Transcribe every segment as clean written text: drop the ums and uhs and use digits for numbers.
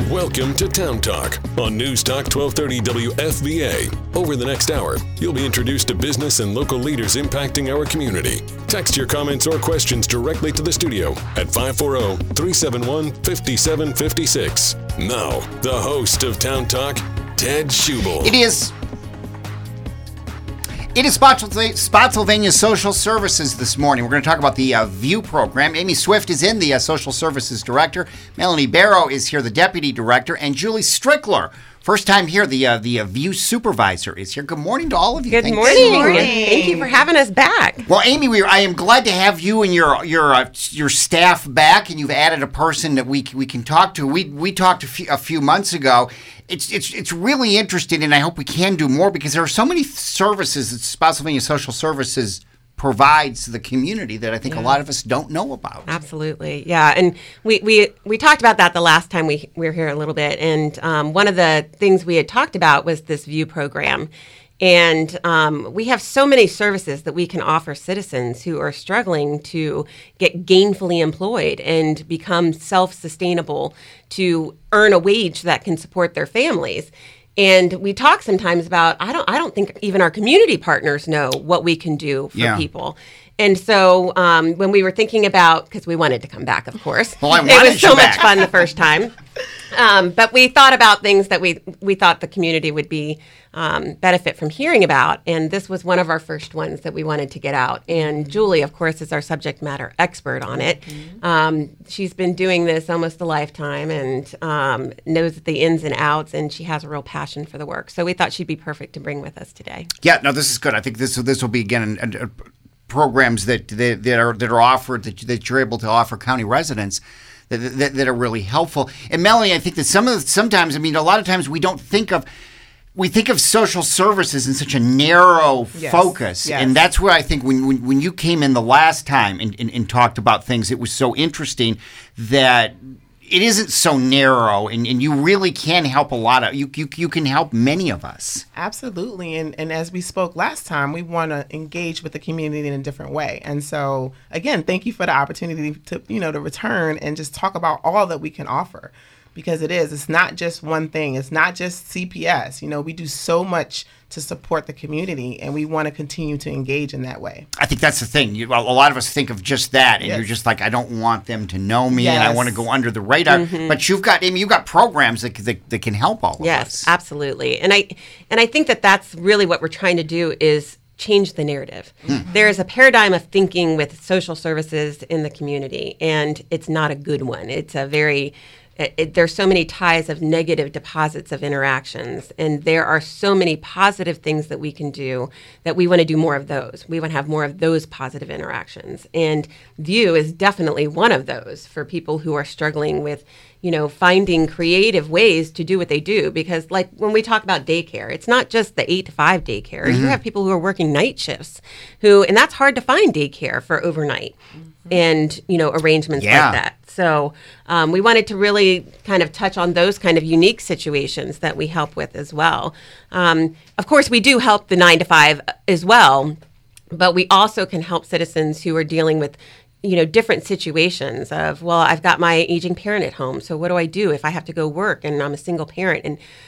Welcome to Town Talk on News Talk 1230 WFVA. Over the next hour, you'll be introduced to business and local leaders impacting our community. Text your comments or questions directly to the studio at 540-371-5756. Now, the host of Town Talk, Ted Schubel. It is Spotsylvania Social Services this morning. We're going to talk about the VIEW program. Amy Swift is in, the Social Services Director. Melanie Barrow is here, the Deputy Director. And Julie Strickler, first time here, the VIEW Supervisor, is here. Good morning to all of you. Good morning. Thank you for having us back. Well, Amy, I am glad to have you and your staff back, and you've added a person that we can talk to. We talked a few months ago. It's really interesting, and I hope we can do more because there are so many services that Spotsylvania Social Services provides the community that I think a lot of us don't know about. Absolutely, yeah. And we talked about that the last time we were here a little bit, and one of the things we had talked about was this VIEW program. And we have so many services that we can offer citizens who are struggling to get gainfully employed and become self-sustainable to earn a wage that can support their families. And we talk sometimes about, I don't think even our community partners know what we can do for people. And so when we were thinking about, because we wanted to come back, of course. Well, it was so much fun the first time. But we thought about things that we thought the community would be benefit from hearing about. And this was one of our first ones that we wanted to get out. And Julie, of course, is our subject matter expert on it. She's been doing this almost a lifetime and knows the ins and outs, and she has a real passion for the work. So we thought she'd be perfect to bring with us today. Yeah, no, this is good. I think this will be, again, programs that are offered that you're able to offer county residents that are really helpful. And Melanie, I think that sometimes, I mean, a lot of times we think of social services in such a narrow focus. Yes. And that's where I think when you came in the last time and talked about things, it was so interesting that it isn't so narrow, and you really can help a lot of you can help many of us. Absolutely, and as we spoke last time, we want to engage with the community in a different way. And so again, thank you for the opportunity to return and just talk about all that we can offer, because it's not just one thing. It's not just CPS. We do so much to support the community, and we want to continue to engage in that way. I think that's the thing. A lot of us think of just that, and you're just like, I don't want them to know me, and I want to go under the radar. Mm-hmm. But you've got programs that can help all of us. Yes, absolutely. And I think that's really what we're trying to do is change the narrative. Mm-hmm. There is a paradigm of thinking with social services in the community, and it's not a good one. It's a very there's so many ties of negative deposits of interactions, and there are so many positive things that we can do that we want to do more of those. We want to have more of those positive interactions. And VIEW is definitely one of those for people who are struggling with, finding creative ways to do what they do. Because like when we talk about daycare, it's not just the 8 to 5 daycare. Mm-hmm. You have people who are working night shifts and that's hard to find daycare for overnight. And, arrangements like that. So we wanted to really kind of touch on those kind of unique situations that we help with as well. Of course, we do help the 9 to 5 as well, but we also can help citizens who are dealing with, different situations of, well, I've got my aging parent at home. So what do I do if I have to go work and I'm a single parent?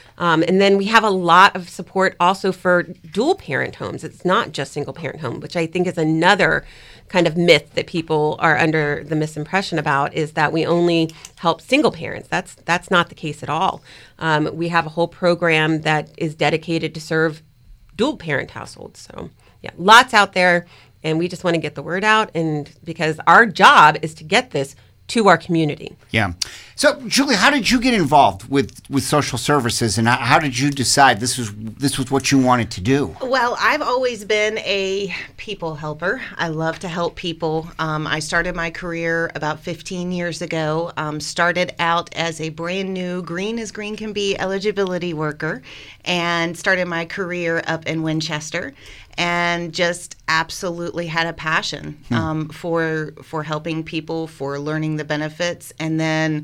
And then we have a lot of support also for dual parent homes. It's not just single parent home, which I think is another kind of myth that people are under the misimpression about, is that we only help single parents. That's not the case at all. We have a whole program that is dedicated to serve dual parent households. So lots out there, and we just want to get the word out, and because our job is to get this to our community. Yeah. So, Julie, how did you get involved with social services, and how did you decide this was what you wanted to do? Well, I've always been a people helper. I love to help people. I started my career about 15 years ago. Started out as a brand new green as green can be eligibility worker, and started my career up in Winchester. And just absolutely had a passion for helping people, for learning the benefits. And then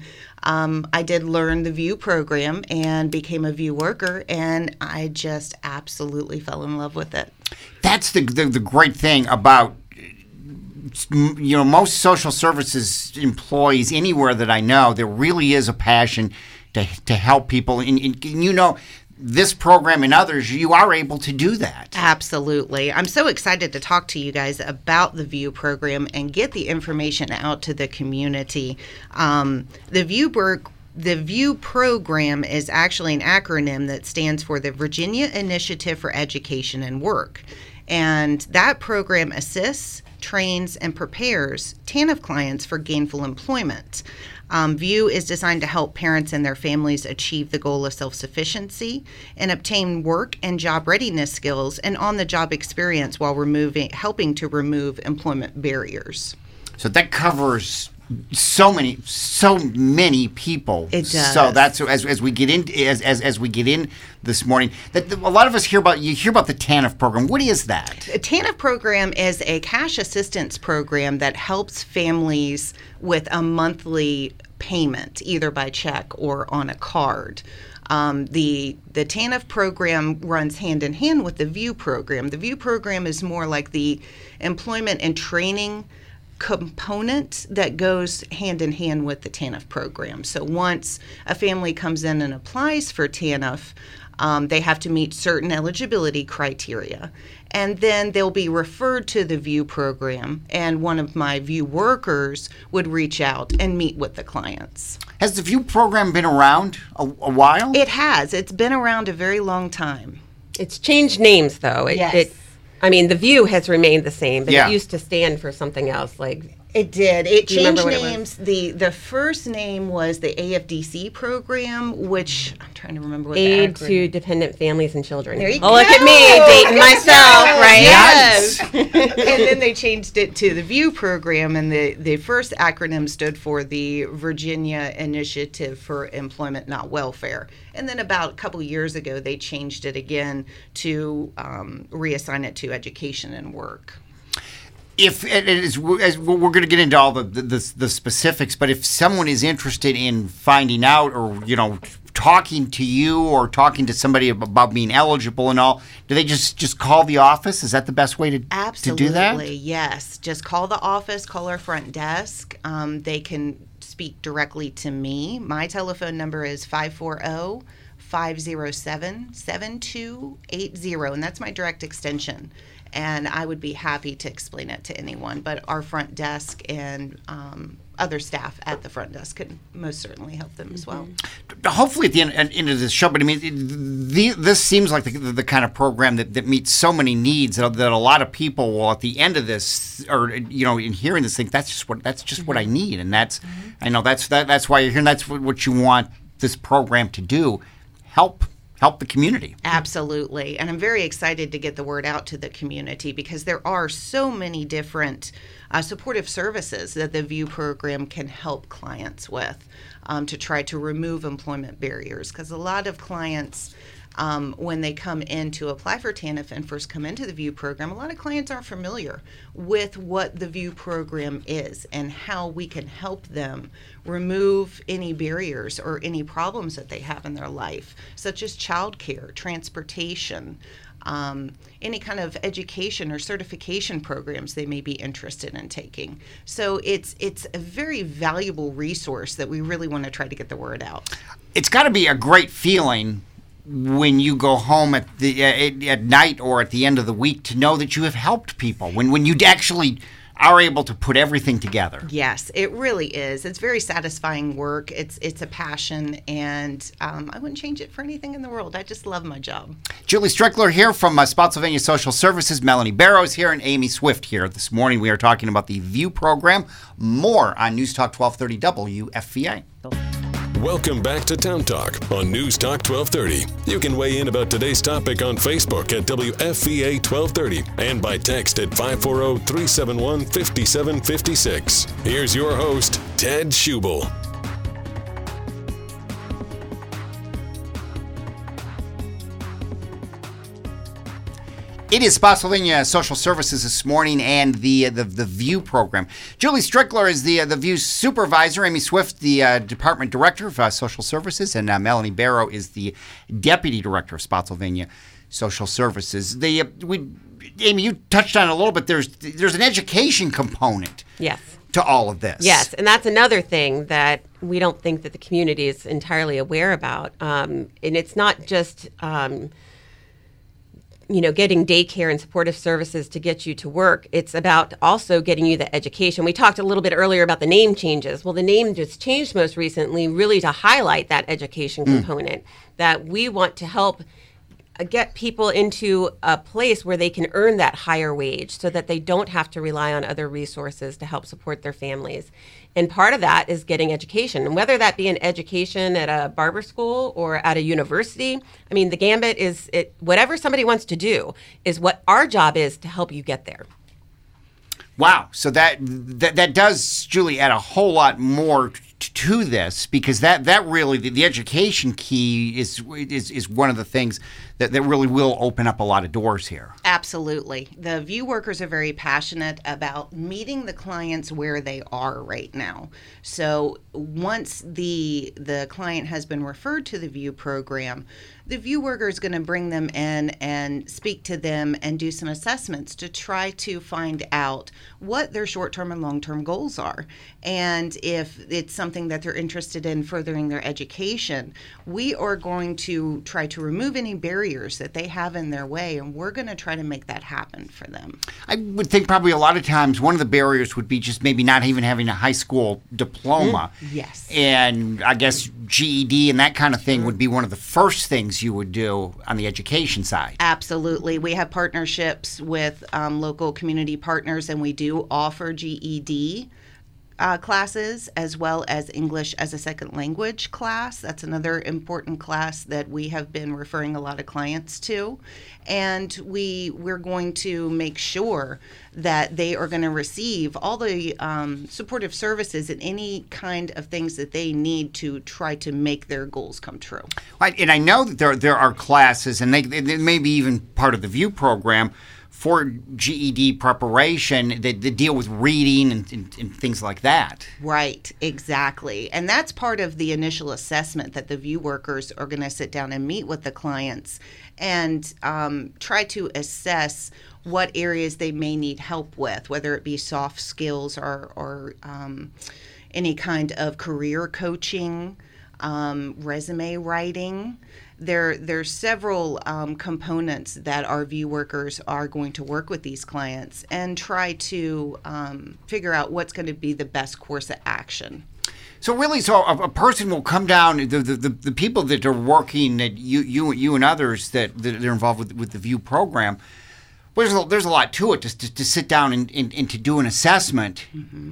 I did learn the VIEW program and became a VIEW worker, and I just absolutely fell in love with it. That's the great thing about most social services employees anywhere that I know, there really is a passion to help people. And this program and others, you are able to do that. Absolutely. I'm so excited to talk to you guys about the VIEW program and get the information out to the community. The VIEW program is actually an acronym that stands for the Virginia Initiative for Education and Work. And that program assists, trains, and prepares TANF clients for gainful employment. VIEW is designed to help parents and their families achieve the goal of self-sufficiency and obtain work and job readiness skills and on-the-job experience while helping to remove employment barriers. So that covers so many people. It does. So that's as we get in this morning. That a lot of us hear about the TANF program. What is that? A TANF program is a cash assistance program that helps families with a monthly payment, either by check or on a card. The TANF program runs hand in hand with the VIEW program. The VIEW program is more like the employment and training component that goes hand in hand with the TANF program. So once a family comes in and applies for TANF, they have to meet certain eligibility criteria. And then they'll be referred to the VIEW program, and one of my VIEW workers would reach out and meet with the clients. Has the VIEW program been around a while? It has. It's been around a very long time. It's changed names, though. Yes. The VIEW has remained the same, but Yeah. it used to stand for something else, like... It did. It Do you remember changed what it names. The first name was the AFDC program, which I'm trying to remember what Aid the to Dependent Families and Children. There you Oh, look go. at me, dating myself, right? Yes. And then they changed it to the VIEW program, and the first acronym stood for the Virginia Initiative for Employment, Not Welfare. And then about a couple years ago, they changed it again to reassign it to Education and Work. If it is, as we're going to get into all the specifics, but if someone is interested in finding out, or talking to you or talking to somebody about being eligible and all, do they just call the office? Is that the best way to do that? Absolutely, yes. Just call the office, call our front desk. They can speak directly to me. My telephone number is 540-507-7280, and that's my direct extension. And I would be happy to explain it to anyone. But our front desk and other staff at the front desk could most certainly help them as well. Hopefully at the end of this show, but this seems like the kind of program that meets so many needs that a lot of people will, at the end of this, or in hearing this, think that's just what I need, and that's I know that's why you're here, and that's what you want this program to do, help the community. Absolutely. And I'm very excited to get the word out to the community, because there are so many different supportive services that the VIEW program can help clients with to try to remove employment barriers. Because a lot of clients, when they come in to apply for TANF and first come into the VIEW program, a lot of clients aren't familiar with what the VIEW program is and how we can help them remove any barriers or any problems that they have in their life, such as childcare, transportation, any kind of education or certification programs they may be interested in taking. So it's a very valuable resource that we really want to try to get the word out. It's got to be a great feeling when you go home at night or at the end of the week to know that you have helped people, when you actually are able to put everything together. Yes, it really is. It's very satisfying work. It's a passion, and I wouldn't change it for anything in the world. I just love my job. Julie Strickler here from Spotsylvania Social Services. Melanie Barrows here, and Amy Swift here. This morning we are talking about the VIEW program. More on News Talk 1230 WFVA. Welcome back to Town Talk on News Talk 1230. You can weigh in about today's topic on Facebook at WFVA 1230 and by text at 540-371-5756. Here's your host, Ted Schubel. It is Spotsylvania Social Services this morning and the VIEW program. Julie Strickler is the VIEW supervisor. Amy Swift, the department director of social services, and Melanie Barrow is the deputy director of Spotsylvania social services. Amy, you touched on it a little bit. There's an education component. Yes. To all of this. Yes, and that's another thing that we don't think that the community is entirely aware about. And it's not just, getting daycare and supportive services to get you to work. It's about also getting you the education. We talked a little bit earlier about the name changes. Well, the name just changed most recently really to highlight that education component, that we want to help get people into a place where they can earn that higher wage so that they don't have to rely on other resources to help support their families. And part of that is getting education. And whether that be an education at a barber school or at a university, I mean, the gambit is whatever somebody wants to do is what our job is to help you get there. Wow. So that does, Julie, add a whole lot more to this, because that really, the education key is one of the things that really will open up a lot of doors here. Absolutely. The VIEW workers are very passionate about meeting the clients where they are right now. So once the client has been referred to the VIEW program, the VIEW worker is going to bring them in and speak to them and do some assessments to try to find out what their short-term and long-term goals are. And if it's something that they're interested in furthering their education, we are going to try to remove any barriers that they have in their way, and we're going to try to make that happen for them. I would think probably a lot of times one of the barriers would be just maybe not even having a high school diploma. Yes. And I guess GED and that kind of thing would be one of the first things you would do on the education side. Absolutely. We have partnerships with local community partners, and we do offer GED classes as well as English as a second language class. That's another important class that we have been referring a lot of clients to. And we're going to make sure that they are going to receive all the supportive services and any kind of things that they need to try to make their goals come true. Right. And I know that there are classes, and they may be even part of the VIEW program, for GED preparation that deal with reading and things like that. Right, exactly. And that's part of the initial assessment, that the VIEW workers are going to sit down and meet with the clients and try to assess what areas they may need help with, whether it be soft skills or any kind of career coaching, resume writing. There's several components that our VIEW workers are going to work with these clients and try to figure out what's going to be the best course of action. So really, a person will come down. The people that are working, that you and others that are involved with the VIEW program. Well, there's a lot to it to sit down and to do an assessment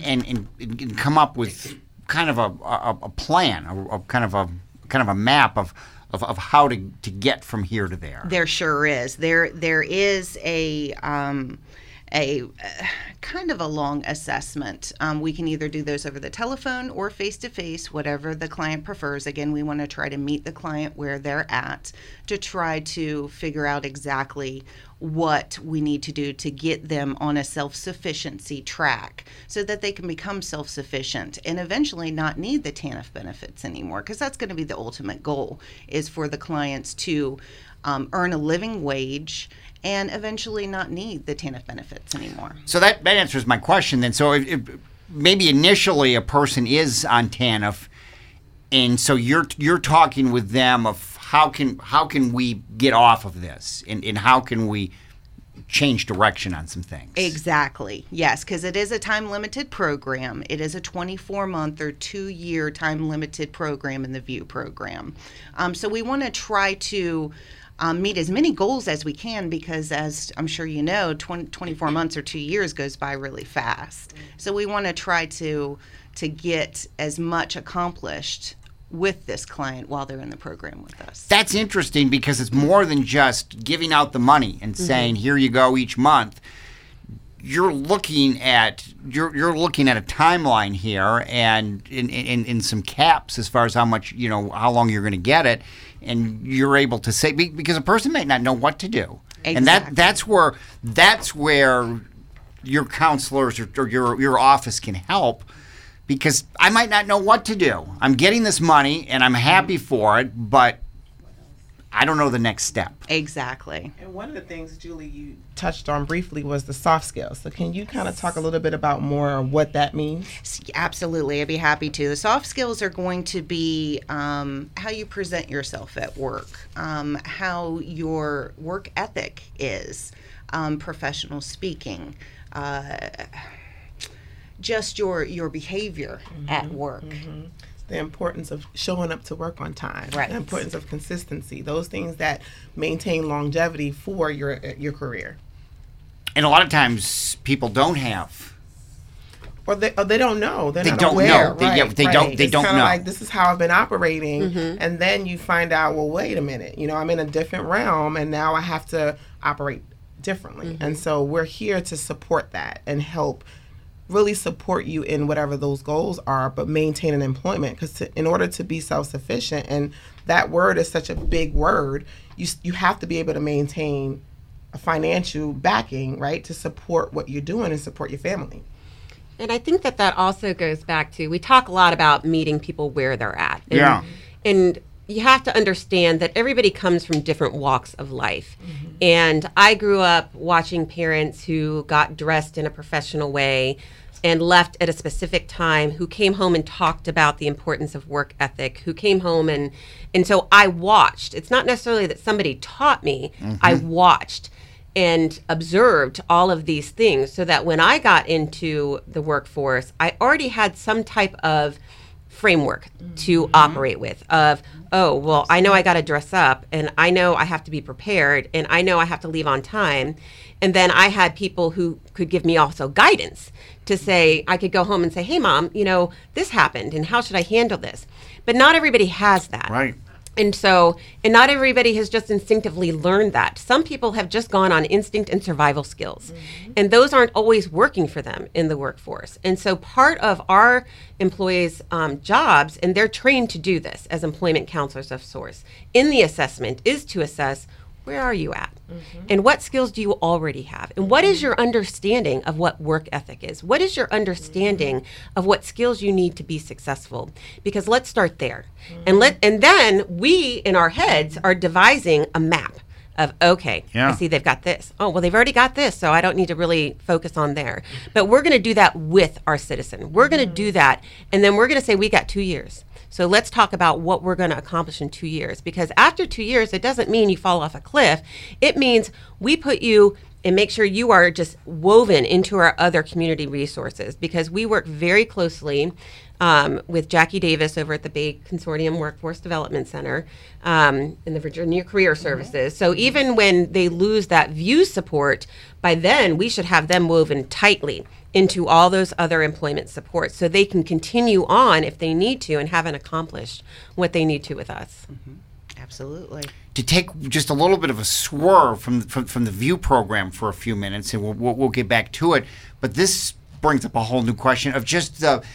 and come up with kind of a plan, a kind of a map of how to get from here to there. There sure is. There is a kind of a long assessment. We can either do those over the telephone or face-to-face, whatever the client prefers. Again, we want to try to meet the client where they're at to try to figure out exactly what we need to do to get them on a self-sufficiency track so that they can become self-sufficient and eventually not need the TANF benefits anymore, because that's going to be the ultimate goal, is for the clients to earn a living wage and eventually not need the TANF benefits anymore. So that answers my question then. So if maybe initially a person is on TANF, and so you're talking with them of how can we get off of this, and how can we change direction on some things? Exactly. Yes, because it is a time-limited program. It is a 24-month or 2-year time-limited program in the VIEW program. So we want to try to meet as many goals as we can, because as I'm sure you know, 24 months or 2 years goes by really fast. So we want to try to get as much accomplished with this client while they're in the program with us. That's interesting, because it's more than just giving out the money and saying, here you go each month. You're looking at a timeline here, and in some caps as far as how much, how long you're going to get it, and you're able to say, because a person may not know what to do. Exactly. And that's where your counselors or your office can help. Because I might not know what to do. I'm getting this money and I'm happy for it, but I don't know the next step. Exactly. And one of the things, Julie, you touched on briefly was the soft skills. So can you kind of talk a little bit about more of what that means? Absolutely. I'd be happy to. The soft skills are going to be how you present yourself at work, how your work ethic is, professional speaking, just your behavior at work. The importance of showing up to work on time, Right. The importance of consistency, those things that maintain longevity for your career. And a lot of times people don't have. Or they don't know. They're They not don't aware. know. They- Right, yeah, they right. don't- they It's don't kinda know. like, this is how I've been operating, and then you find out, well, wait a minute, I'm in a different realm, and now I have to operate differently. And so we're here to support that and help really support you in whatever those goals are, but maintain an employment, because in order to be self-sufficient, and that word is such a big word, you have to be able to maintain a financial backing, right, to support what you're doing and support your family. And I think that also goes back to, we talk a lot about meeting people where they're at. And, Yeah. And you have to understand that everybody comes from different walks of life. And I grew up watching parents who got dressed in a professional way and left at a specific time, who came home and talked about the importance of work ethic, who came home and so I watched. It's not necessarily that somebody taught me, I watched and observed all of these things, so that when I got into the workforce, I already had some type of framework to operate with of, oh, well, I know I got to dress up, and I know I have to be prepared, and I know I have to leave on time. And then I had people who could give me also guidance to say, I could go home and say, hey, Mom, this happened, and how should I handle this? But not everybody has that. Right. And not everybody has just instinctively learned that. Some people have just gone on instinct and survival skills. And those aren't always working for them in the workforce. And so part of our employees' jobs, and they're trained to do this as employment counselors of sorts, in the assessment is to assess, where are you at? And what skills do you already have? And what is your understanding of what work ethic is? What is your understanding of what skills you need to be successful? Because let's start there. And then we in our heads are devising a map of, okay, I see they've got this. Oh, well, they've already got this, so I don't need to really focus on there. But we're going to do that with our citizen. We're going to do that, and then we're going to say, we got 2 years. So let's talk about what we're going to accomplish in 2 years. Because after 2 years, it doesn't mean you fall off a cliff. It means we put you and make sure you are just woven into our other community resources, because we work very closely with Jackie Davis over at the Bay Consortium Workforce Development Center in the Virginia Career Services. So even when they lose that VIEW support, by then we should have them woven tightly into all those other employment supports, so they can continue on if they need to and haven't accomplished what they need to with us. Absolutely. To take just a little bit of a swerve from the VIEW program for a few minutes, and we'll get back to it. But this brings up a whole new question of just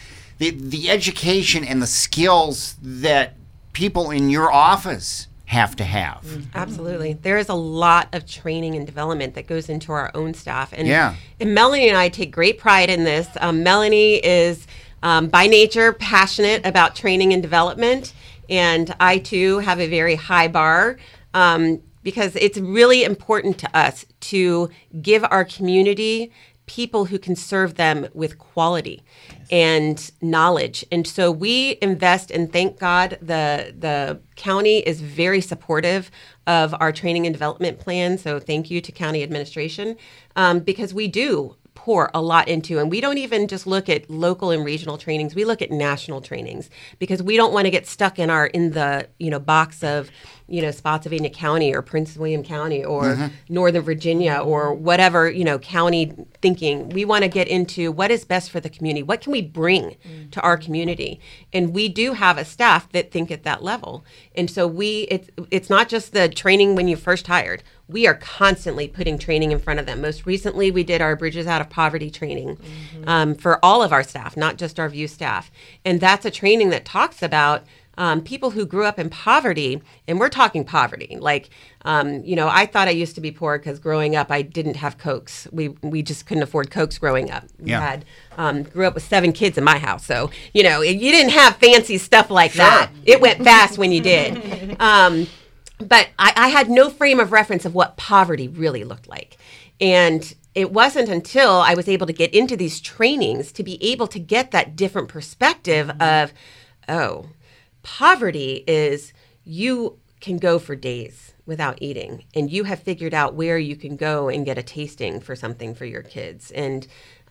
the education and the skills that people in your office have to have. Absolutely. There is a lot of training and development that goes into our own staff. And Melanie and I take great pride in this. Melanie is by nature passionate about training and development. And I, too, have a very high bar because it's really important to us to give our community people who can serve them with quality and knowledge. And so we invest, and thank God the county is very supportive of our training and development plan. So thank you to county administration, because we do pour a lot into, and we don't even just look at local and regional trainings, we look at national trainings, because we don't want to get stuck in the box of Spotsylvania County or Prince William County or Northern Virginia or whatever county thinking. We want to get into what is best for the community. What can we bring to our community? And we do have a staff that think at that level. And so it's not just the training when you first hired. We are constantly putting training in front of them. Most recently, we did our Bridges Out of Poverty training for all of our staff, not just our VIEW staff. And that's a training that talks about people who grew up in poverty, and we're talking poverty. Like, I thought I used to be poor because growing up I didn't have Cokes. We just couldn't afford Cokes growing up. We had grew up with 7 kids in my house, so you didn't have fancy stuff like that. It went fast when you did. but I had no frame of reference of what poverty really looked like. And it wasn't until I was able to get into these trainings to be able to get that different perspective of, oh, poverty is you can go for days without eating, and you have figured out where you can go and get a tasting for something for your kids. And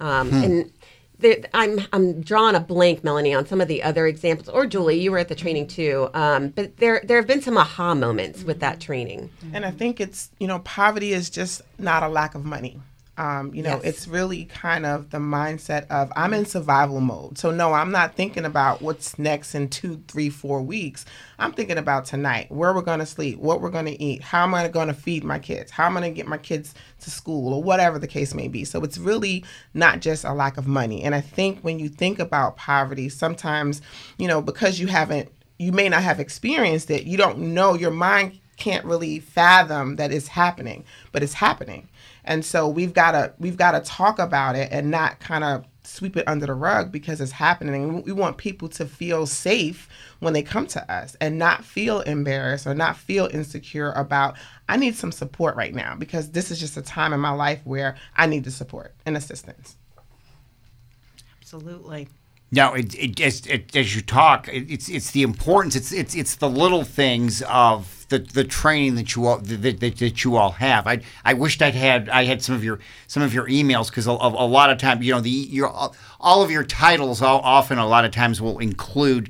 I'm drawing a blank, Melanie, on some of the other examples. Or Julie, you were at the training too. But there have been some aha moments with that training. And I think it's, poverty is just not a lack of money. Yes. It's really kind of the mindset of I'm in survival mode. So no, I'm not thinking about what's next in 2, 3, 4 weeks. I'm thinking about tonight, where we're going to sleep, what we're going to eat, how am I going to feed my kids, how am I going to get my kids to school, or whatever the case may be. So it's really not just a lack of money. And I think when you think about poverty, sometimes, because you may not have experienced it, you don't know, your mind can't really fathom that it's happening, but it's happening. And so we've got to talk about it and not kind of sweep it under the rug because it's happening. We want people to feel safe when they come to us and not feel embarrassed or not feel insecure about, I need some support right now because this is just a time in my life where I need the support and assistance. Absolutely. No, as you talk, it's the importance. It's the little things of the training that you all have. I wished I had some of your emails because a lot of time all of your titles often a lot of times will include.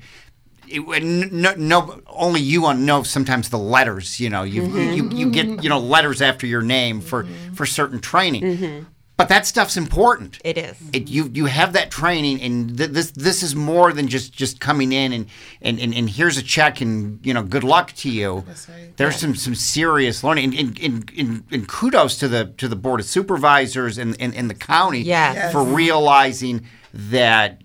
Only you know sometimes the letters. You get letters after your name for certain training. Mm-hmm. But that stuff's important. It is. You have that training, and this is more than just coming in and here's a check and good luck to you. That's right. There's some serious learning, and kudos to the board of supervisors and the county for realizing that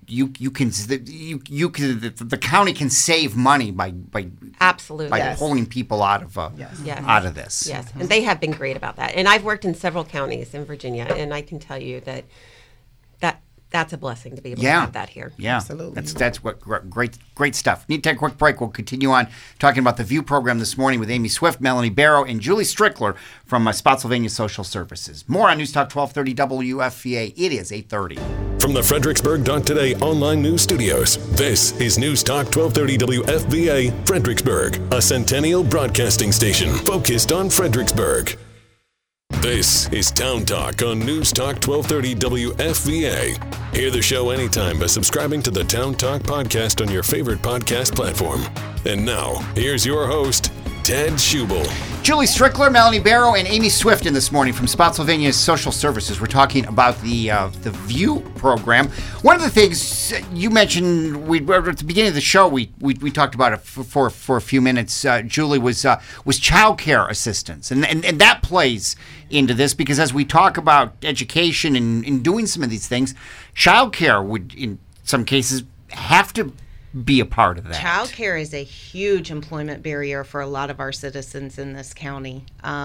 the county can save money by absolutely pulling people out of out of this. Yes, and they have been great about that. And I've worked in several counties in Virginia, and I can tell you that's a blessing to be able to have that here. Yeah, absolutely. That's what great stuff. Need to take a quick break. We'll continue on talking about the VIEW program this morning with Amy Swift, Melanie Barrow, and Julie Strickler from Spotsylvania Social Services. More on News Talk 1230 WFVA. It is 8:30. From the Fredericksburg.Today online news studios, this is News Talk 1230 WFVA Fredericksburg, a Centennial broadcasting station focused on Fredericksburg. This is Town Talk on News Talk 1230 WFVA. Hear the show anytime by subscribing to the Town Talk podcast on your favorite podcast platform. And now, here's your host, Ted Schubel. Julie Strickler, Melanie Barrow, and Amy Swift in this morning from Spotsylvania Social Services. We're talking about the VIEW program. One of the things you mentioned, at the beginning of the show, we talked about it for a few minutes. Julie was child care assistance, and that plays into this because as we talk about education and doing some of these things, child care would in some cases have to be a part of that. Child care is a huge employment barrier for a lot of our citizens in this county.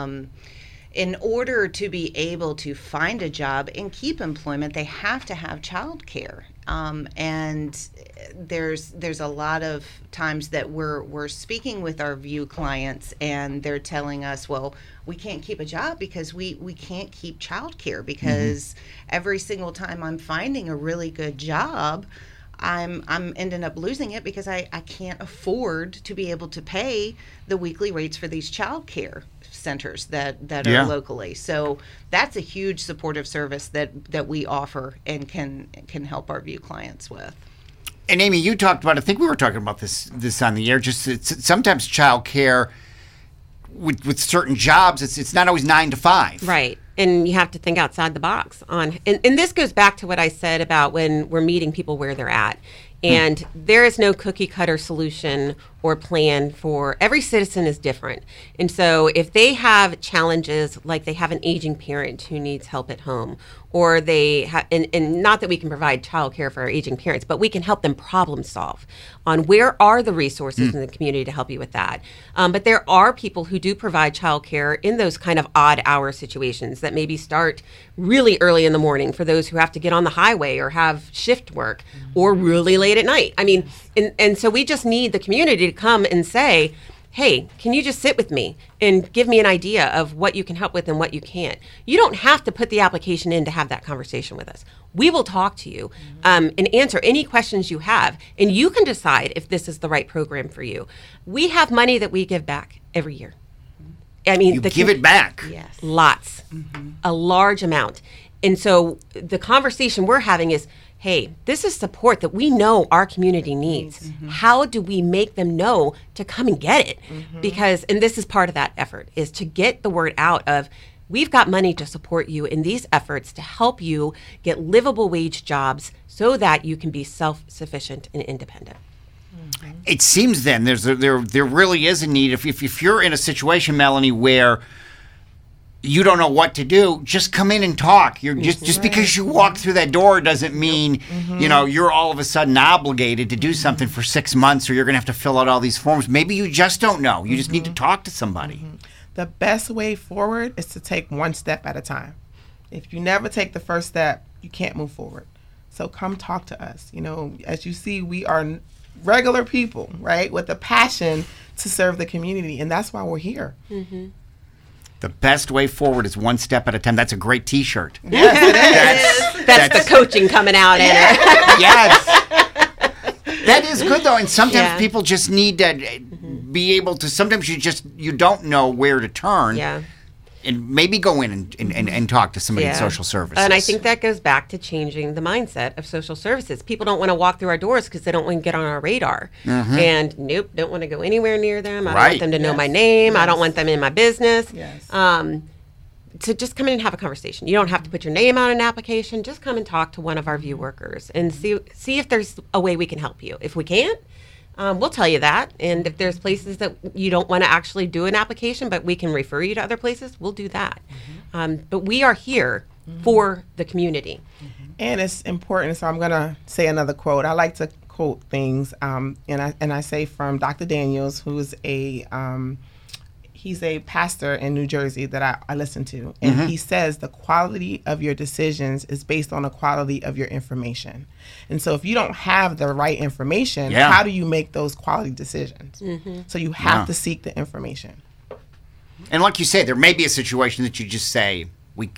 In order to be able to find a job and keep employment, they have to have child care. And there's a lot of times that we're speaking with our VIEW clients and they're telling us, well, we can't keep a job because we can't keep child care because every single time I'm finding a really good job, I'm ending up losing it because I can't afford to be able to pay the weekly rates for these child care centers that are locally. So that's a huge supportive service that we offer and can help our VIEW clients with. And Amy, you talked about, I think we were talking about this on the air, just sometimes child care with certain jobs, it's not always 9 to 5. Right. And you have to think outside the box and this goes back to what I said about when we're meeting people where they're at. And there is no cookie cutter solution or plan for every citizen is different. And so if they have challenges like they have an aging parent who needs help at home, or they have, and not that we can provide childcare for our aging parents, but we can help them problem solve on where are the resources in the community to help you with that. But there are people who do provide childcare in those kind of odd hour situations that maybe start really early in the morning for those who have to get on the highway or have shift work or really late at night. I mean, and so we just need the community to come and say, hey, can you just sit with me and give me an idea of what you can help with and what you can't? You don't have to put the application in to have that conversation with us. We will talk to you and answer any questions you have, and you can decide if this is the right program for you. We have money that we give back every year. I mean, You give it back. Yes. Lots, a large amount. And so the conversation we're having is, hey, this is support that we know our community needs. How do we make them know to come and get it? Because, and this is part of that effort, is to get the word out of, we've got money to support you in these efforts to help you get livable wage jobs so that you can be self-sufficient and independent. It seems then there really is a need. If you're in a situation, Melanie, where you don't know what to do, just come in and talk. You're just because you walk through that door doesn't mean you're all of a sudden obligated to do something for 6 months, or you're going to have to fill out all these forms. Maybe you just don't know. You just need to talk to somebody. The best way forward is to take one step at a time. If you never take the first step, you can't move forward. So come talk to us. As you see, we are regular people, right, with a passion to serve the community, and that's why we're here. The best way forward is one step at a time. That's a great T-shirt. Yes, it is. That's the coaching coming out in it. Yes. That is good, though. And sometimes Yeah. people just need to be able to, sometimes you don't know where to turn. Yeah. And maybe go in and talk to somebody in social services. And I think that goes back to changing the mindset of social services. People don't want to walk through our doors because they don't want to get on our radar. And nope, don't want to go anywhere near them. I don't want them to know my name. I don't want them in my business. Yes. So just come in and have a conversation. You don't have to put your name on an application. Just come and talk to one of our view workers and see if there's a way we can help you. If we can't, we'll tell you that. And if there's places that you don't want to actually do an application, but we can refer you to other places, we'll do that. But we are here for the community. And it's important. So I'm going to say another quote. I like to quote things, and I say from Dr. Daniels, who's he's a pastor in New Jersey that I listen to. And he says the quality of your decisions is based on the quality of your information. And so if you don't have the right information, how do you make those quality decisions? So you have to seek the information. And like you say, there may be a situation that you just say,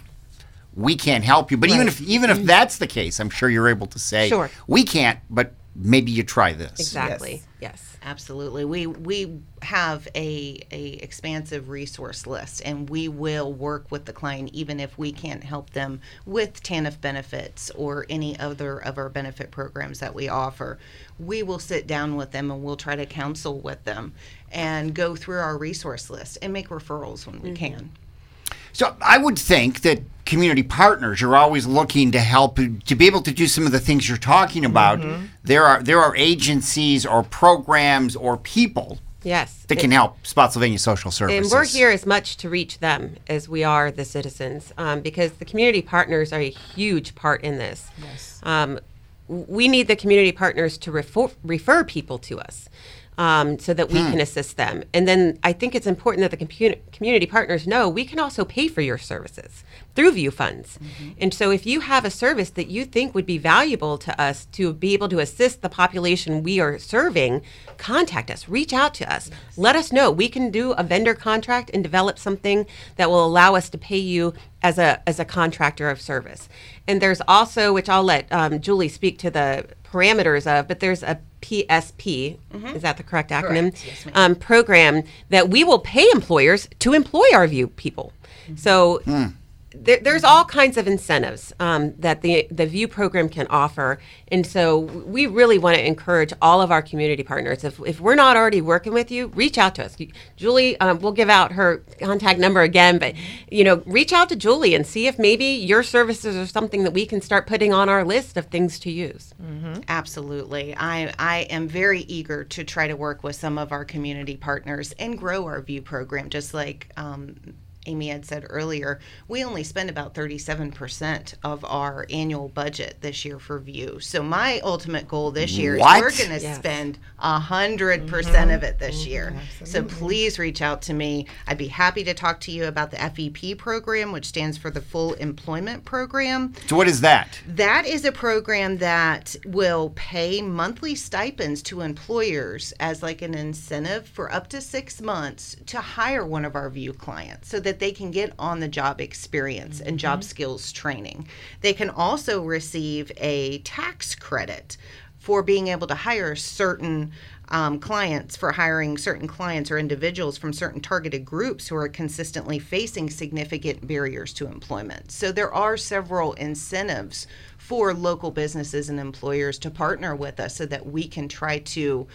we can't help you. But even if that's the case, I'm sure you're able to say, Sure. we can't, but maybe you try this. Exactly. Yes. Absolutely. We have a expansive resource list, and we will work with the client even if we can't help them with TANF benefits or any other of our benefit programs that we offer. We will sit down with them and we'll try to counsel with them and go through our resource list and make referrals when we can. So I would think that community partners are always looking to help to be able to do some of the things you're talking about. There are agencies or programs or people Yes. that can help Spotsylvania Social Services. And we're here as much to reach them as we are the citizens, because the community partners are a huge part in this. Yes. We need the community partners to refer people to us. So that we can assist them. And then I think it's important that the community partners know we can also pay for your services through View Funds. And so if you have a service that you think would be valuable to us to be able to assist the population we are serving, contact us, reach out to us. Let us know. We can do a vendor contract and develop something that will allow us to pay you as a contractor of service. And there's also, which I'll let Julie speak to the parameters of, but there's a PSP, is that the correct acronym? Correct. Yes, ma'am. Program that we will pay employers to employ our View people. So there's all kinds of incentives that the View program can offer. And so we really want to encourage all of our community partners. If we're not already working with you, reach out to us. Julie, we'll give out her contact number again, but reach out to Julie and see if maybe your services are something that we can start putting on our list of things to use. Absolutely. I am very eager to try to work with some of our community partners and grow our View program, just like Amy had said earlier, we only spend about 37% of our annual budget this year for VIEW. So my ultimate goal this year is we're going to spend 100% of it this year. So please reach out to me. I'd be happy to talk to you about the FEP program, which stands for the Full Employment Program. So what is that? That is a program that will pay monthly stipends to employers as like an incentive for up to 6 months to hire one of our VIEW clients so that they can get on the job experience and job skills training. They can also receive a tax credit for being able to hire certain clients, for hiring certain clients or individuals from certain targeted groups who are consistently facing significant barriers to employment. So there are several incentives for local businesses and employers to partner with us so that we can try to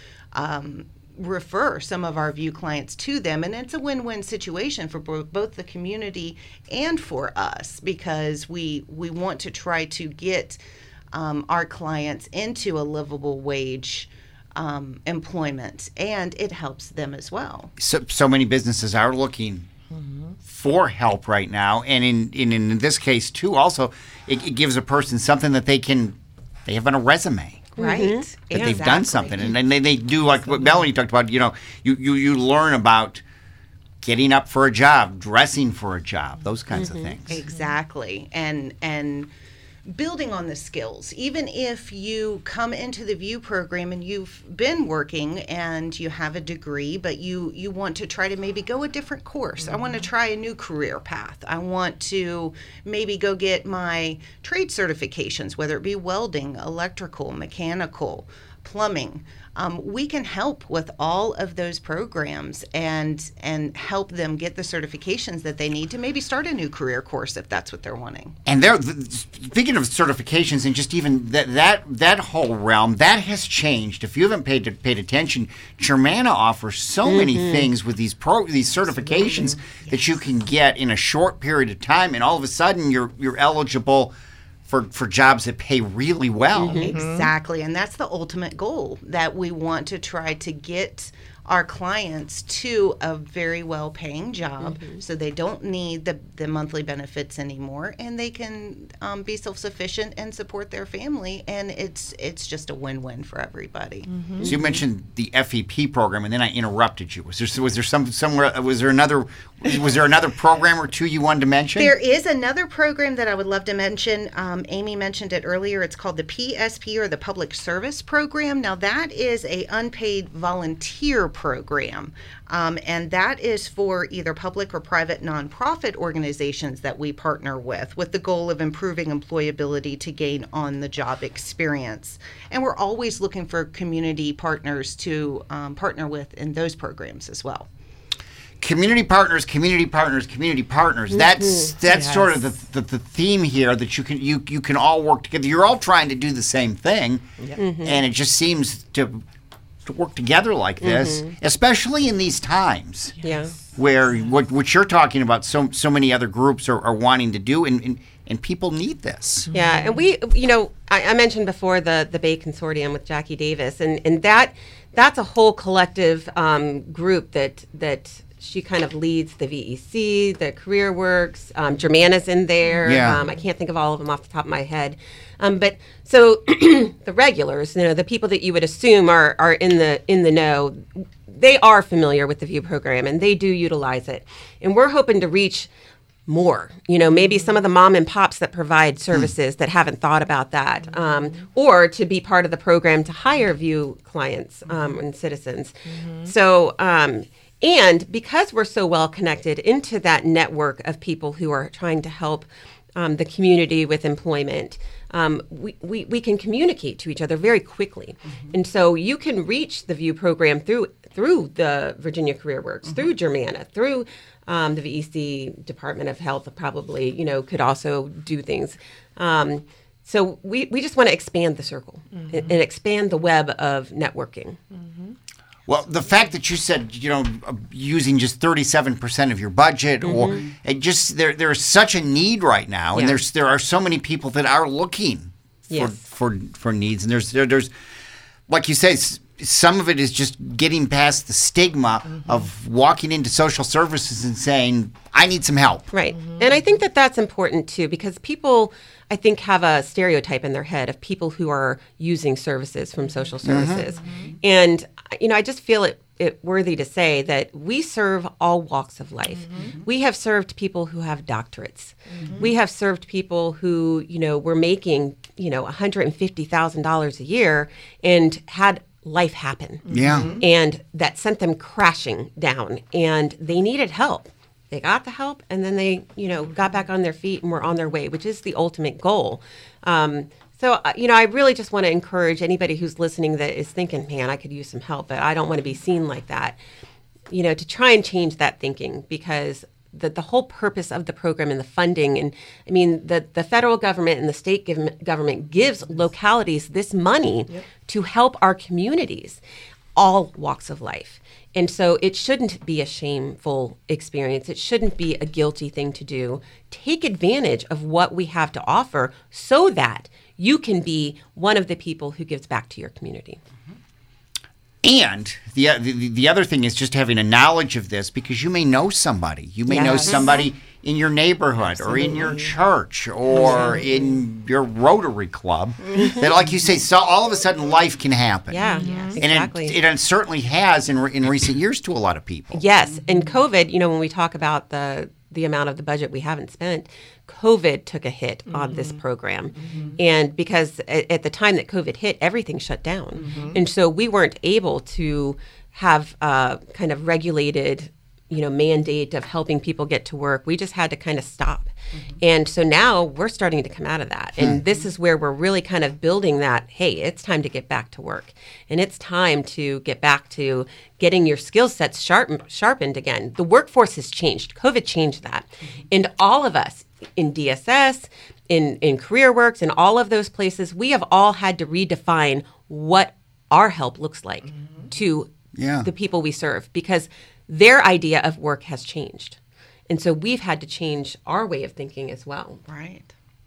refer some of our VIEW clients to them. And it's a win-win situation for both the community and for us, because we want to try to get our clients into a livable wage employment, and it helps them as well. So many businesses are looking for help right now, and in this case too, also it gives a person something that they have on a resume. Right. That they've done something, and then they do like what Melanie talked about. You learn about getting up for a job, dressing for a job, those kinds of things. Exactly, and building on the skills. Even if you come into the VIEW program and you've been working and you have a degree, but you want to try to maybe go a different course. I want to try a new career path. I want to maybe go get my trade certifications, whether it be welding, electrical, mechanical, plumbing. We can help with all of those programs and help them get the certifications that they need to maybe start a new career course if that's what they're wanting. And speaking of certifications and just even that whole realm, that has changed. If you haven't paid attention, Germanna offers so many things with these certifications that you can get in a short period of time, and all of a sudden you're eligible for jobs that pay really well. Exactly. And that's the ultimate goal, that we want to try to get our clients to a very well-paying job so they don't need the monthly benefits anymore, and they can be self-sufficient and support their family, and it's just a win-win for everybody. So you mentioned the FEP program, and then I interrupted you. Was there another program or two you wanted to mention? There is another program that I would love to mention. Amy mentioned it earlier. It's called the PSP, or the Public Service Program. Now that is a unpaid volunteer program, and that is for either public or private nonprofit organizations that we partner with the goal of improving employability to gain on-the-job experience. And we're always looking for community partners to partner with in those programs as well. Community partners. That's sort of the theme here, that you can all work together. You're all trying to do the same thing, and it just seems to work together like this, especially in these times. Yeah. Where what you're talking about, so many other groups are wanting to do, and people need this. Yeah, and we, I mentioned before the Bay Consortium with Jackie Davis, and that's a whole collective group that she kind of leads the VEC, the CareerWorks. Germanna's in there. Yeah. I can't think of all of them off the top of my head. But so the regulars, the people that you would assume are in the know, they are familiar with the VIEW program, and they do utilize it. And we're hoping to reach more, maybe some of the mom and pops that provide services that haven't thought about that, or to be part of the program to hire VIEW clients and citizens. So, and because we're so well connected into that network of people who are trying to help the community with employment, we can communicate to each other very quickly. And so you can reach the VIEW program through the Virginia CareerWorks, through Germanna, through the VEC Department of Health probably, could also do things. So we just want to expand the circle and expand the web of networking. Well, the fact that you said, using just 37% of your budget, or it just there's such a need right now, and there are so many people that are looking for needs, and there's like you say, some of it is just getting past the stigma of walking into social services and saying, I need some help. Right. And I think that that's important too, because people, I think, have a stereotype in their head of people who are using services from social services. And, I just feel it worthy to say that we serve all walks of life. We have served people who have doctorates. We have served people who, were making, $150,000 a year and had life happen. Yeah. And that sent them crashing down, and they needed help. They got the help, and then they, got back on their feet and were on their way, which is the ultimate goal. So, I really just want to encourage anybody who's listening that is thinking, man, I could use some help, but I don't want to be seen like that, to try and change that thinking, because the whole purpose of the program and the funding, and the federal government and the state government gives localities this money to help our communities, all walks of life. And so it shouldn't be a shameful experience. It shouldn't be a guilty thing to do. Take advantage of what we have to offer so that you can be one of the people who gives back to your community. And the other thing is just having a knowledge of this, because you may know somebody. You may know somebody in your neighborhood or in your church or in your Rotary Club that, like you say, so all of a sudden life can happen. Yeah, exactly. And it certainly has in recent years to a lot of people. Yes. And COVID, when we talk about the amount of the budget we haven't spent, COVID took a hit on this program. And because at the time that COVID hit, everything shut down. And so we weren't able to have kind of regulated, mandate of helping people get to work. We just had to kind of stop. And so now we're starting to come out of that. And this is where we're really kind of building that, hey, it's time to get back to work. And it's time to get back to getting your skill sets sharpened again. The workforce has changed. COVID changed that. And all of us in DSS, in CareerWorks, and all of those places, we have all had to redefine what our help looks like to the people we serve, because their idea of work has changed. And so we've had to change our way of thinking as well. Right.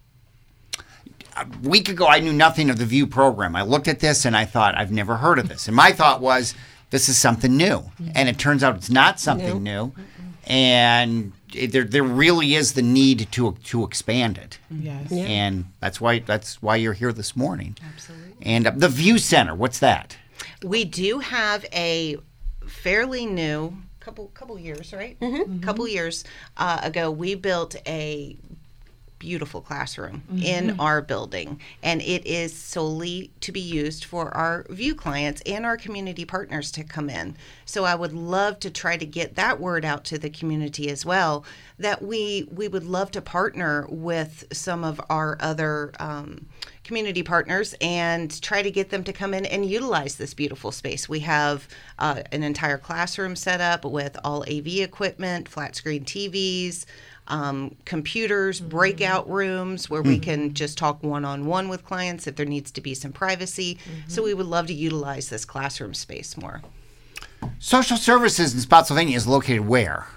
A week ago, I knew nothing of the VIEW program. I looked at this and I thought, I've never heard of this. And my thought was, this is something new. And it turns out it's not something new. And there really is the need to expand it. Yes. Yeah. And that's why you're here this morning. Absolutely. And the VIEW Center, what's that? We do have a fairly new couple years, right? Couple years ago, we built a beautiful classroom in our building, and it is solely to be used for our VIEW clients and our community partners to come in. So I would love to try to get that word out to the community as well, that we would love to partner with some of our other community partners and try to get them to come in and utilize this beautiful space. We have an entire classroom set up with all AV equipment, flat screen TVs, computers, breakout rooms where we can just talk one-on-one with clients if there needs to be some privacy. So we would love to utilize this classroom space more. Social Services in Spotsylvania is located where?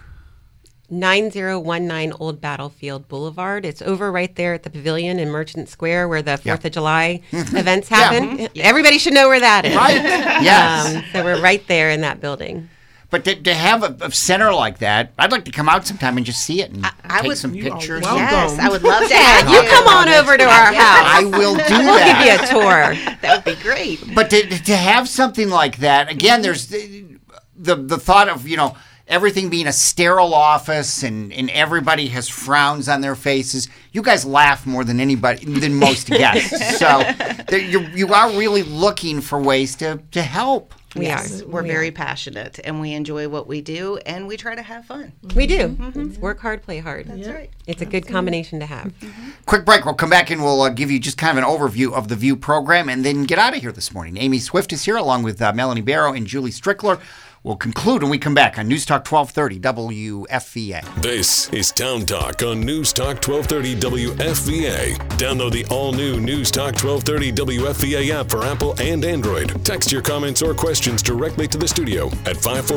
9019 Old Battlefield Boulevard. It's over right there at the Pavilion in Merchant Square where the 4th of July events happen. Everybody should know where that is. Right. Yes. So we're right there in that building. But to have a center like that, I'd like to come out sometime and just see it and take some pictures. Yes, I would love to have You come on over to our house. I will do We'll that. give you a tour. That would be great. But to have something like that, again, there's the thought of, everything being a sterile office and everybody has frowns on their faces. You guys laugh more than most guests. So you are really looking for ways to help. Yes, We're very passionate, and we enjoy what we do, and we try to have fun. we do. It's work hard, play hard. That's right. It's a good combination to have. Quick break. We'll come back and we'll give you just kind of an overview of the VIEW program and then get out of here this morning. Amy Swift is here along with Melanie Barrow and Julie Strickler. We'll conclude when we come back on News Talk 1230 WFVA. This is Town Talk on News Talk 1230 WFVA. Download the all-new News Talk 1230 WFVA app for Apple and Android. Text your comments or questions directly to the studio at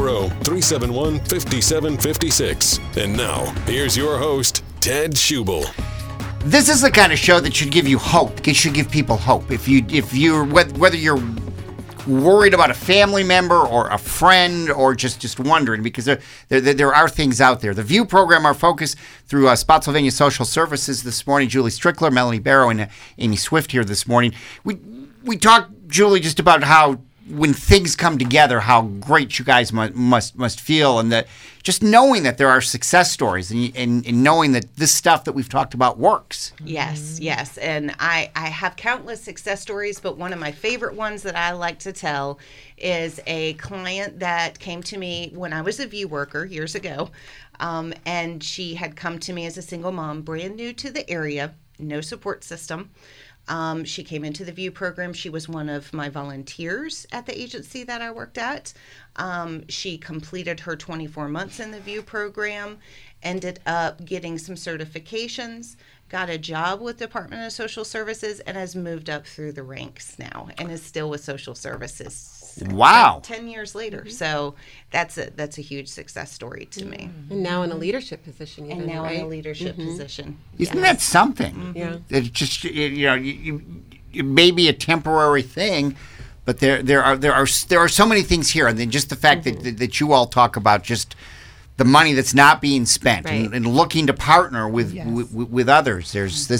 540-371-5756. And now, here's your host, Ted Schubel. This is the kind of show that should give you hope. It should give people hope. Whether you're worried about a family member or a friend or just wondering, because there are things out there. The VIEW program, our focus through Spotsylvania Social Services this morning. Julie Strickler, Melanie Barrow, and Amy Swift here this morning. We talked, Julie, just about how when things come together, how great you guys must feel, and that just knowing that there are success stories and knowing that this stuff that we've talked about works. Yes. And I have countless success stories, but one of my favorite ones that I like to tell is a client that came to me when I was a VIEW worker years ago. And she had come to me as a single mom, brand new to the area, no support system. She came into the VIEW program. She was one of my volunteers at the agency that I worked at. She completed her 24 months in the VIEW program, ended up getting some certifications, got a job with Department of Social Services, and has moved up through the ranks now and is still with Social Services. Wow. 10 years later. So that's a huge success story to me. And now in a leadership position. And now in a leadership position. Isn't that something? Yeah. It's just, it may be a temporary thing, but there are so many things here, and then just the fact that you all talk about just the money that's not being spent, Right. and looking to partner with others.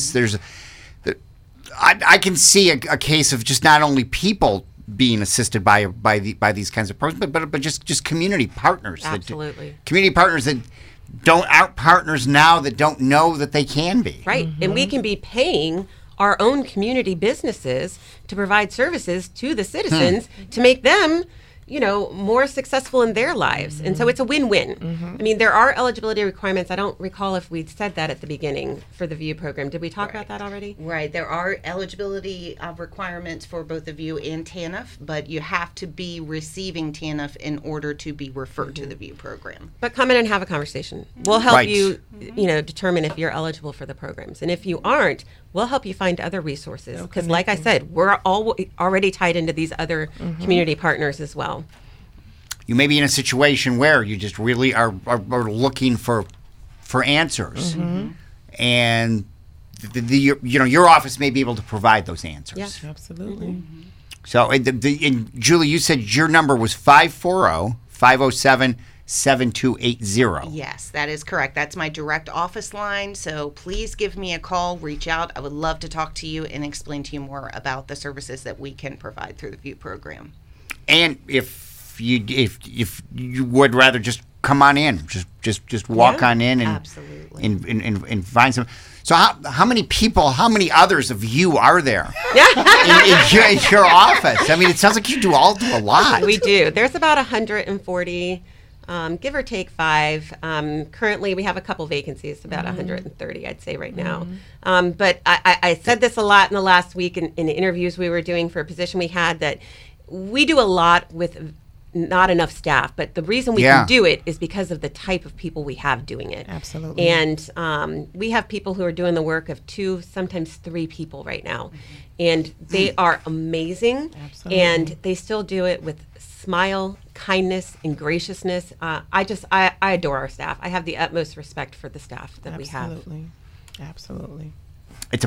I can see a case of just not only people being assisted by these kinds of programs, but just community partners. Absolutely. Community partners that aren't partners now, that don't know that they can be. Right. And we can be paying our own community businesses to provide services to the citizens to make them, more successful in their lives. And so it's a win-win. I mean, there are eligibility requirements. I don't recall if we said that at the beginning for the VIEW program. Did we talk about that already? Right. There are eligibility requirements for both the VIEW and TANF, but you have to be receiving TANF in order to be referred to the VIEW program. But come in and have a conversation. We'll help Right. you, determine if you're eligible for the programs. And if you aren't, we'll help you find other resources. Because like I said, we're already tied into these other community partners as well. You may be in a situation where you just really are looking for answers, and your office may be able to provide those answers. Yeah. Absolutely. So, and Julie, you said your number was 540-507-7280. Yes, that is correct. That's my direct office line. So please give me a call, reach out. I would love to talk to you and explain to you more about the services that we can provide through the VIEW program. And if you would rather just come on in, just walk on in and absolutely. and find some. So how many people, how many others of you are there in your office? I mean, it sounds like you do a lot. We do. There's about 140, give or take 5. Currently, we have a couple vacancies, about 130, I'd say right now. But I said this a lot in the last week in interviews we were doing for a position we had, that we do a lot with not enough staff, but the reason we can do it is because of the type of people we have doing it. Absolutely. And we have people who are doing the work of 2, sometimes 3 people right now. And they are amazing. Absolutely. And they still do it with smile, kindness, and graciousness. I adore our staff. I have the utmost respect for the staff that we have. Absolutely. It's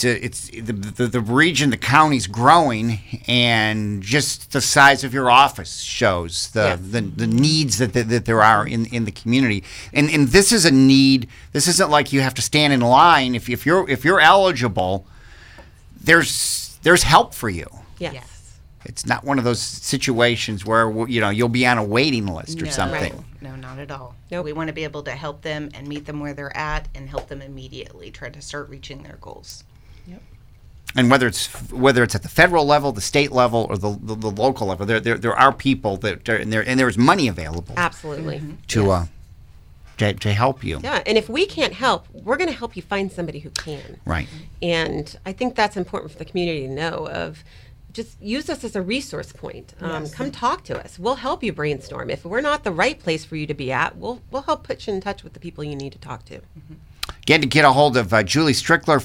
the region, the county's growing, and just the size of your office shows the needs that there are in the community. And this is a need. This isn't like you have to stand in line. If you're eligible, there's help for you. Yes. It's not one of those situations where you'll be on a waiting list or something. Right. No, not at all. Nope. We want to be able to help them and meet them where they're at and help them immediately try to start reaching their goals. Yep. And whether it's at the federal level, the state level, or the local level, there are people that and there's money available. Absolutely. To help you. Yeah, and if we can't help, we're going to help you find somebody who can. Right. And I think that's important for the community to know of. Just use us as a resource point. Come talk to us. We'll help you brainstorm. If we're not the right place for you to be at, we'll help put you in touch with the people you need to talk to. Again, to get a hold of Julie Strickler,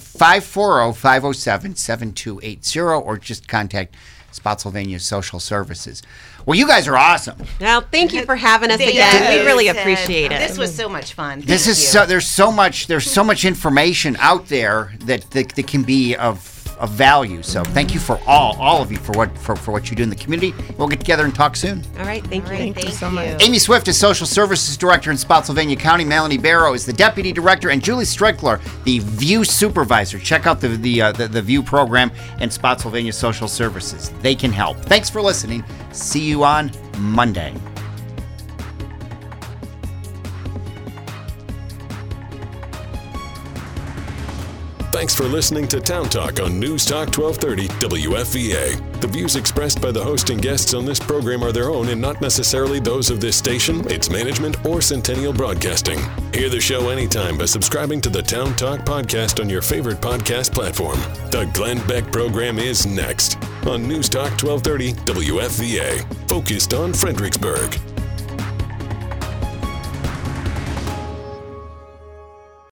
540-507-7280, or just contact Spotsylvania Social Services. Well, you guys are awesome. Well, thank you for having us again. Yes. We really appreciate it. This was so much fun. There's so much information out there that can be of of value. So thank you for all of you for what you do in the community. We'll get together and talk soon. All right, thank you. Thank you so much. Amy Swift is Social Services Director in Spotsylvania County. Melanie Barrow is the Deputy Director, and Julie Strickler, the VIEW Supervisor. Check out the VIEW program and Spotsylvania Social Services. They can help. Thanks for listening. See you on Monday. Thanks for listening to Town Talk on News Talk 1230 WFVA. The views expressed by the host and guests on this program are their own and not necessarily those of this station, its management, or Centennial Broadcasting. Hear the show anytime by subscribing to the Town Talk podcast on your favorite podcast platform. The Glenn Beck program is next on News Talk 1230 WFVA, focused on Fredericksburg.